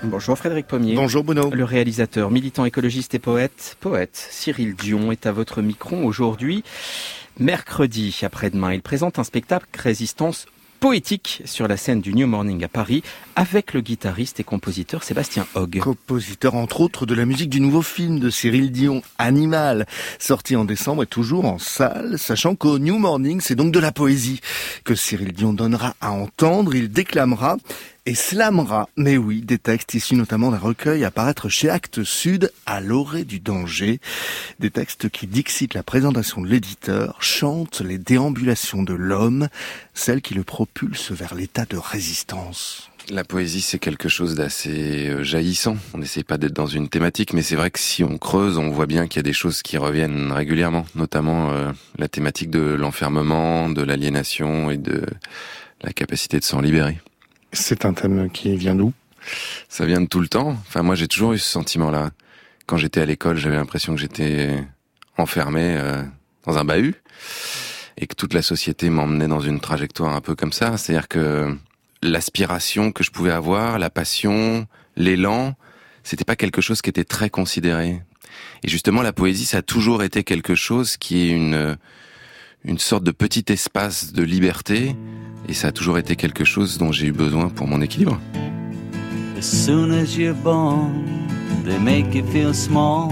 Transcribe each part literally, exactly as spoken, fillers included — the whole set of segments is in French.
Bonjour Frédéric Pommier. Bonjour Bruno. Le réalisateur, militant écologiste et poète, poète Cyril Dion est à votre micro aujourd'hui. Mercredi, après-demain, il présente un spectacle Résistance poétique sur la scène du New Morning à Paris avec le guitariste et compositeur Sébastien Hogg. Compositeur entre autres de la musique du nouveau film de Cyril Dion, Animal, sorti en décembre et toujours en salle, sachant qu'au New Morning, c'est donc de la poésie que Cyril Dion donnera à entendre. Il déclamera et slamera, mais oui, des textes issus notamment d'un recueil à paraître chez Actes Sud, à l'orée du danger. Des textes qui dixitent la présentation de l'éditeur, chantent les déambulations de l'homme, celles qui le propulsent vers l'état de résistance. La poésie, c'est quelque chose d'assez jaillissant. On n'essaie pas d'être dans une thématique, mais c'est vrai que si on creuse, on voit bien qu'il y a des choses qui reviennent régulièrement, notamment euh, la thématique de l'enfermement, de l'aliénation et de la capacité de s'en libérer. C'est un thème qui vient d'où ? Ça vient de tout le temps. Enfin, moi, j'ai toujours eu ce sentiment-là. Quand j'étais à l'école, j'avais l'impression que j'étais enfermé euh, dans un bahut et que toute la société m'emmenait dans une trajectoire un peu comme ça. C'est-à-dire que l'aspiration que je pouvais avoir, la passion, l'élan, c'était pas quelque chose qui était très considéré. Et justement, la poésie, ça a toujours été quelque chose qui est une une sorte de petit espace de liberté, et ça a toujours été quelque chose dont j'ai eu besoin pour mon équilibre. As soon as you're born, they make you feel small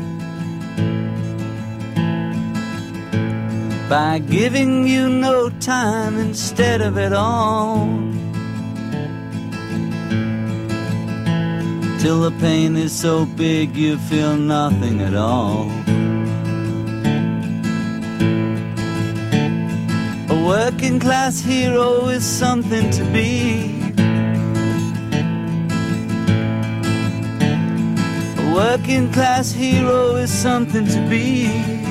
by giving you no time instead of it all, till the pain is so big you feel nothing at all. A working class hero is something to be. A working class hero is something to be.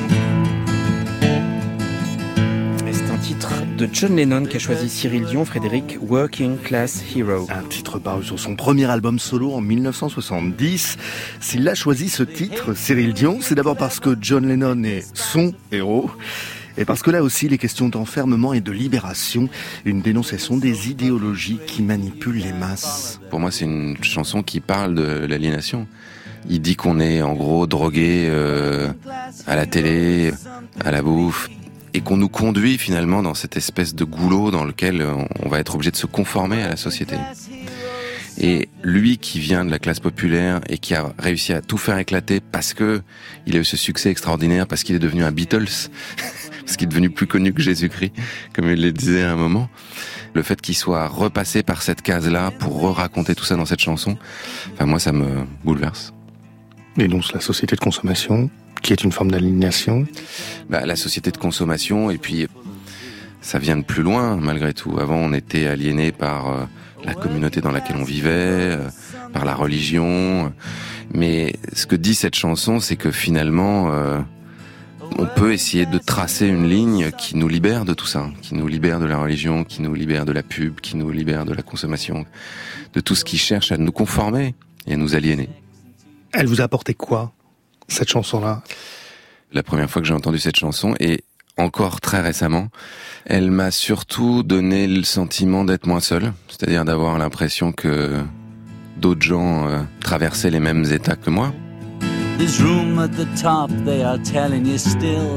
Et c'est un titre de John Lennon qu'a choisi Cyril Dion, Frédéric, Working Class Hero. Un titre paru sur son premier album solo en dix-neuf cent soixante-dix. S'il a choisi ce titre, Cyril Dion, c'est d'abord parce que John Lennon est son héros. Et parce que là aussi, les questions d'enfermement et de libération, une dénonciation des idéologies qui manipulent les masses. Pour moi, c'est une chanson qui parle de l'aliénation. Il dit qu'on est en gros drogué euh, à la télé, à la bouffe, et qu'on nous conduit finalement dans cette espèce de goulot dans lequel on va être obligé de se conformer à la société. Et lui qui vient de la classe populaire et qui a réussi à tout faire éclater parce que il a eu ce succès extraordinaire, parce qu'il est devenu un Beatles, parce qu'il est devenu plus connu que Jésus-Christ, comme il le disait à un moment. Le fait qu'il soit repassé par cette case-là pour re-raconter tout ça dans cette chanson, enfin moi ça me bouleverse. Et donc la société de consommation, qui est une forme d'aliénation. Bah, la société de consommation, et puis ça vient de plus loin malgré tout. Avant on était aliéné par euh, la communauté dans laquelle on vivait, euh, par la religion. Mais ce que dit cette chanson, c'est que finalement, euh, on peut essayer de tracer une ligne qui nous libère de tout ça, qui nous libère de la religion, qui nous libère de la pub, qui nous libère de la consommation, de tout ce qui cherche à nous conformer et à nous aliéner. Elle vous a apporté quoi, cette chanson-là ? La première fois que j'ai entendu cette chanson, et encore très récemment, elle m'a surtout donné le sentiment d'être moins seul, c'est-à-dire d'avoir l'impression que d'autres gens euh, traversaient les mêmes états que moi. There's room at the top, they are telling you still.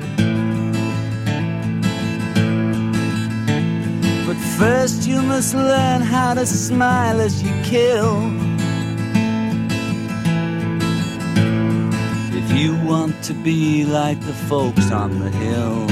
But first you must learn how to smile as you kill. If you want to be like the folks on the hill.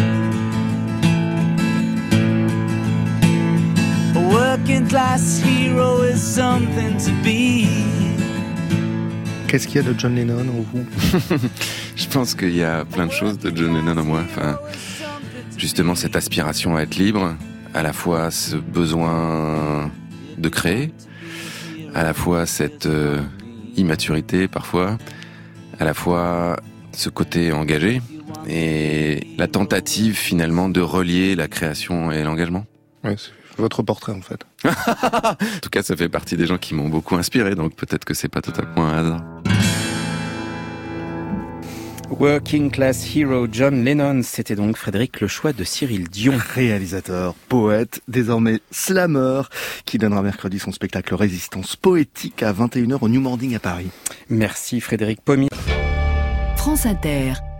A working class hero is something to be. Qu'est-ce qu'il y a de John Lennon en vous ? Je pense qu'il y a plein de choses de John Lennon en moi. Enfin, justement, cette aspiration à être libre, à la fois ce besoin de créer, à la fois cette euh, immaturité parfois, à la fois ce côté engagé et la tentative finalement de relier la création et l'engagement. Ouais, c'est votre portrait en fait. En tout cas, ça fait partie des gens qui m'ont beaucoup inspiré, donc peut-être que c'est pas totalement un hasard. Working Class Hero John Lennon, c'était donc Frédéric le choix de Cyril Dion. Réalisateur, poète, désormais slammer, qui donnera mercredi son spectacle Résistance poétique à vingt et une heures au New Morning à Paris. Merci Frédéric Pommier. France Inter.